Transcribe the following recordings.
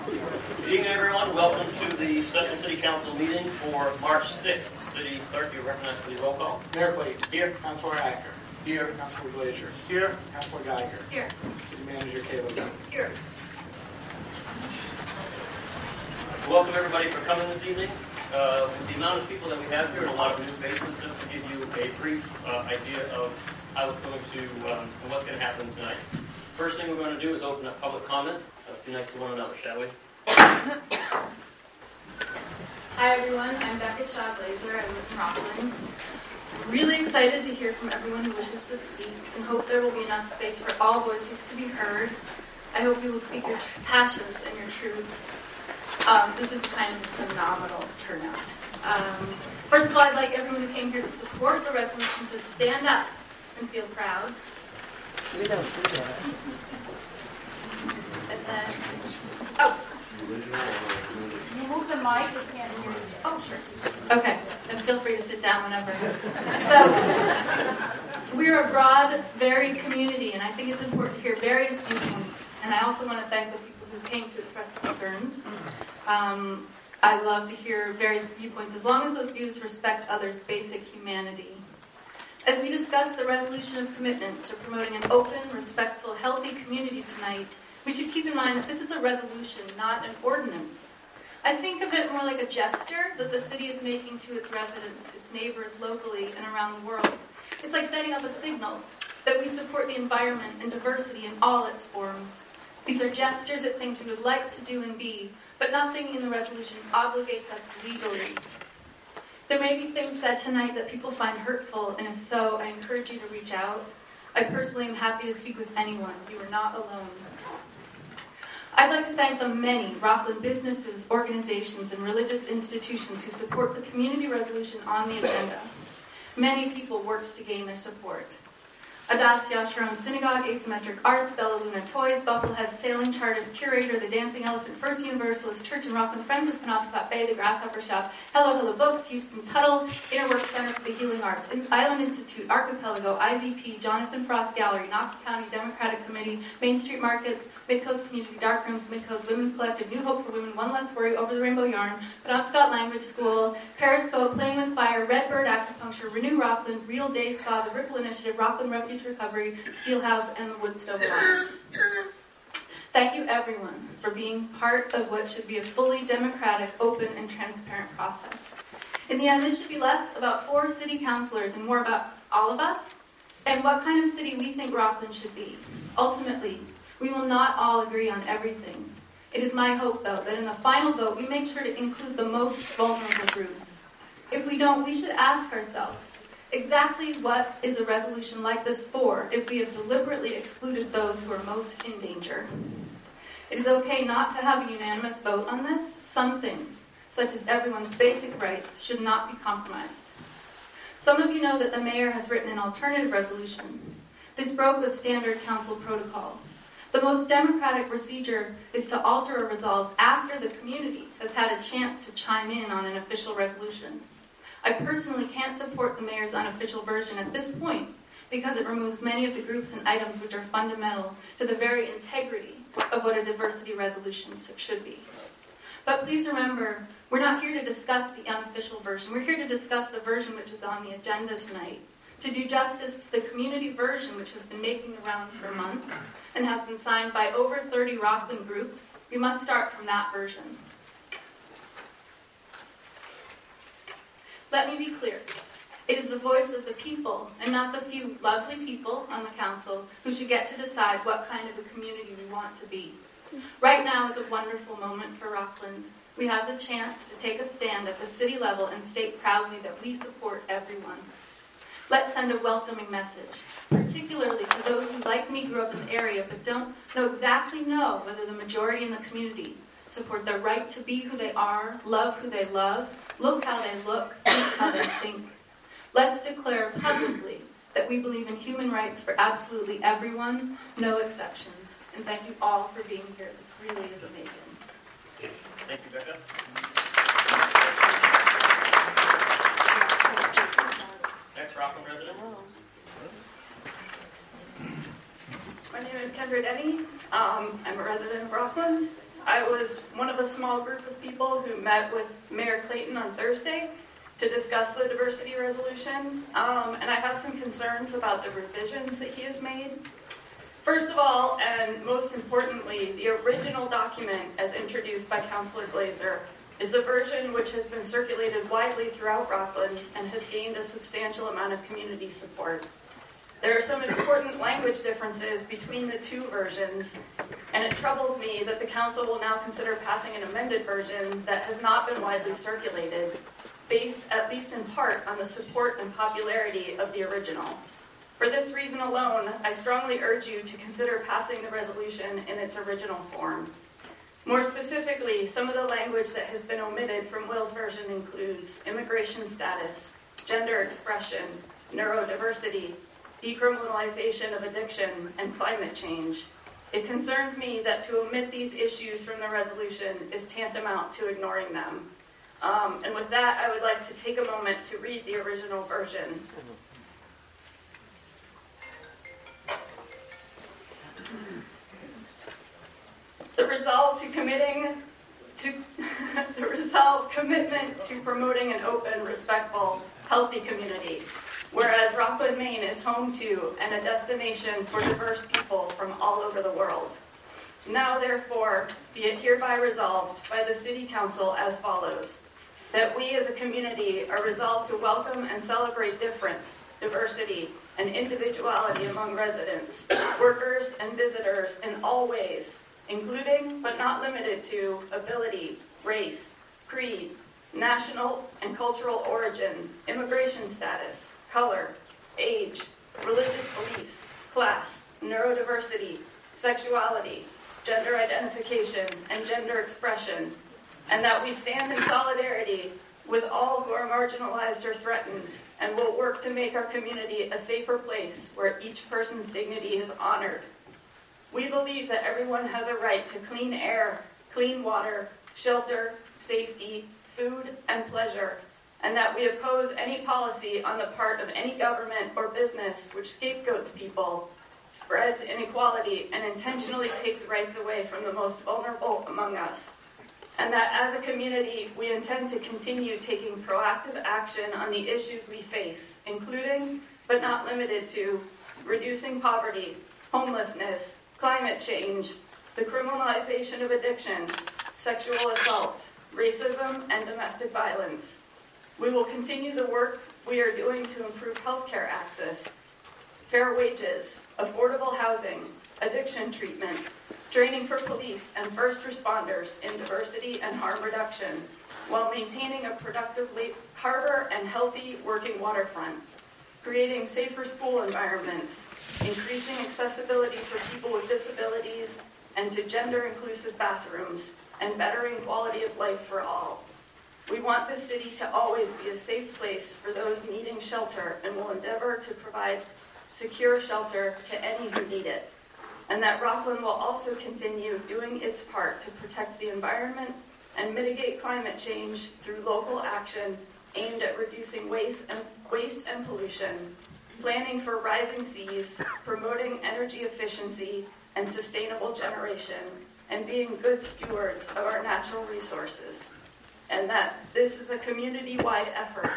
Good evening, everyone. Welcome to the special City Council meeting for March 6th. City Clerk, you recognize for the roll call. Mayor Clayton. Here. Councilor Acker. Here. Councilor Glazier. Here. Councilor Geiger. Here. City Manager Kayla. Here. Welcome, everybody, for coming this evening. With the amount of people that we have here and a lot of new faces, just to give you a brief idea of how it's going to and what's going to happen tonight. First thing we're going to do is open up public comment. Let's be nice to one another, shall we? Hi everyone, I'm Becca Shaw Glazer. I live in Rockland. Really excited to hear from everyone who wishes to speak and hope there will be enough space for all voices to be heard. I hope you will speak your passions and your truths. This is kind of a phenomenal turnout. First of all, I'd like everyone who came here to support the resolution to stand up and feel proud. We don't do that. And then, you move the mic, we can't hear you. Oh, sure. Okay, then feel free to sit down whenever. So, we're a broad, varied community, and I think it's important to hear various viewpoints. And I also want to thank the people who came to express concerns. I love to hear various viewpoints, as long as those views respect others' basic humanity. As we discuss the resolution of commitment to promoting an open, respectful, healthy community tonight, we should keep in mind that this is a resolution, not an ordinance. I think of it more like a gesture that the city is making to its residents, its neighbors locally and around the world. It's like setting up a signal that we support the environment and diversity in all its forms. These are gestures at things we would like to do and be, but nothing in the resolution obligates us legally. There may be things said tonight that people find hurtful, and if so, I encourage you to reach out. I personally am happy to speak with anyone. You are not alone. I'd like to thank the many Rockland businesses, organizations, and religious institutions who support the community resolution on the agenda. Many people worked to gain their support. Adas Yasharon Synagogue, Asymmetric Arts, Bella Luna Toys, Bufflehead Sailing Chartist, Curator, The Dancing Elephant, First Universalist Church in Rockland, Friends of Penobscot Bay, The Grasshopper Shop, Hello Hello Books, Houston Tuttle, Interwork Center for the Healing Arts, Island Institute, Archipelago, IZP, Jonathan Frost Gallery, Knox County Democratic Committee, Main Street Markets, Midcoast Community Darkrooms, Midcoast Women's Collective, New Hope for Women, One Less Worry, Over the Rainbow Yarn, Penobscot Language School, Periscope, Playing with Fire, Redbird Acupuncture, Renew Rockland, Real Day Spa, The Ripple Initiative, Rockland Refuge Recovery, Steelhouse, and the Woodstove Alliance. Thank you, everyone, for being part of what should be a fully democratic, open, and transparent process. In the end, this should be less about 4 city councilors and more about all of us and what kind of city we think Rockland should be. Ultimately, we will not all agree on everything. It is my hope, though, that in the final vote, we make sure to include the most vulnerable groups. If we don't, we should ask ourselves, exactly what is a resolution like this for if we have deliberately excluded those who are most in danger? It is okay not to have a unanimous vote on this. Some things, such as everyone's basic rights, should not be compromised. Some of you know that the mayor has written an alternative resolution. This broke the standard council protocol. The most democratic procedure is to alter a resolve after the community has had a chance to chime in on an official resolution. I personally can't support the mayor's unofficial version at this point because it removes many of the groups and items which are fundamental to the very integrity of what a diversity resolution should be. But please remember, we're not here to discuss the unofficial version. We're here to discuss the version which is on the agenda tonight. To do justice to the community version, which has been making the rounds for months and has been signed by over 30 Rockland groups, we must start from that version. Let me be clear. It is the voice of the people, and not the few lovely people on the council, who should get to decide what kind of a community we want to be. Right now is a wonderful moment for Rockland. We have the chance to take a stand at the city level and state proudly that we support everyone. Let's send a welcoming message, particularly to those who, like me, grew up in the area but don't exactly know whether the majority in the community support their right to be who they are, love who they love, look how they look, think how they think. Let's declare publicly that we believe in human rights for absolutely everyone, no exceptions. And thank you all for being here. This really is amazing. Thank you, Becca. Next Rockland resident. My name is Kendra Denny. I'm a resident of Rockland. I was one of a small group of people who met with Mayor Clayton on Thursday to discuss the diversity resolution, and I have some concerns about the revisions that he has made. First of all, and most importantly, the original document as introduced by Councilor Glazer is the version which has been circulated widely throughout Rockland and has gained a substantial amount of community support. There are some important language differences between the two versions, and it troubles me that the council will now consider passing an amended version that has not been widely circulated, based at least in part on the support and popularity of the original. For this reason alone, I strongly urge you to consider passing the resolution in its original form. More specifically, some of the language that has been omitted from Will's version includes immigration status, gender expression, neurodiversity, decriminalization of addiction, and climate change. It concerns me that to omit these issues from the resolution is tantamount to ignoring them. And with that, I would like to take a moment to read the original version. The commitment to promoting an open, respectful, healthy community. Whereas Rockland, Maine is home to and a destination for diverse people from all over the world. Now, therefore, be it hereby resolved by the City Council as follows: that we as a community are resolved to welcome and celebrate difference, diversity, and individuality among residents, workers, and visitors in all ways, including but not limited to ability, race, creed, national and cultural origin, immigration status, color, age, religious beliefs, class, neurodiversity, sexuality, gender identification, and gender expression, and that we stand in solidarity with all who are marginalized or threatened, and will work to make our community a safer place where each person's dignity is honored. We believe that everyone has a right to clean air, clean water, shelter, safety, food, and pleasure, and that we oppose any policy on the part of any government or business which scapegoats people, spreads inequality, and intentionally takes rights away from the most vulnerable among us. And that as a community, we intend to continue taking proactive action on the issues we face, including, but not limited to, reducing poverty, homelessness, climate change, the criminalization of addiction, sexual assault, racism, and domestic violence. We will continue the work we are doing to improve healthcare access, fair wages, affordable housing, addiction treatment, training for police and first responders in diversity and harm reduction, while maintaining a productive harbor and healthy working waterfront, creating safer school environments, increasing accessibility for people with disabilities, and to gender-inclusive bathrooms, and bettering quality of life for all. We want this city to always be a safe place for those needing shelter, and will endeavor to provide secure shelter to any who need it. And that Rockland will also continue doing its part to protect the environment and mitigate climate change through local action aimed at reducing waste and pollution, planning for rising seas, promoting energy efficiency and sustainable generation, and being good stewards of our natural resources. And that this is a community-wide effort.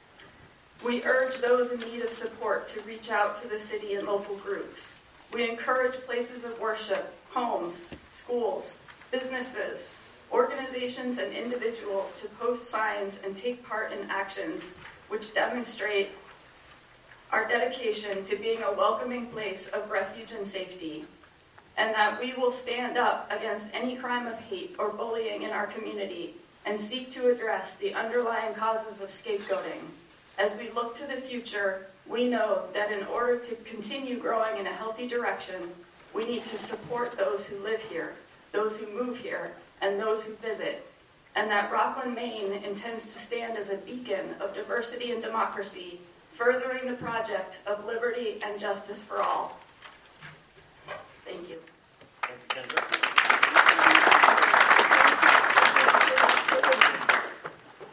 We urge those in need of support to reach out to the city and local groups. We encourage places of worship, homes, schools, businesses, organizations, and individuals to post signs and take part in actions which demonstrate our dedication to being a welcoming place of refuge and safety, and that we will stand up against any crime of hate or bullying in our community and seek to address the underlying causes of scapegoating. As we look to the future, we know that in order to continue growing in a healthy direction, we need to support those who live here, those who move here, and those who visit, and that Rockland, Maine intends to stand as a beacon of diversity and democracy, furthering the project of liberty and justice for all. Thank you. Thank you, Kendra.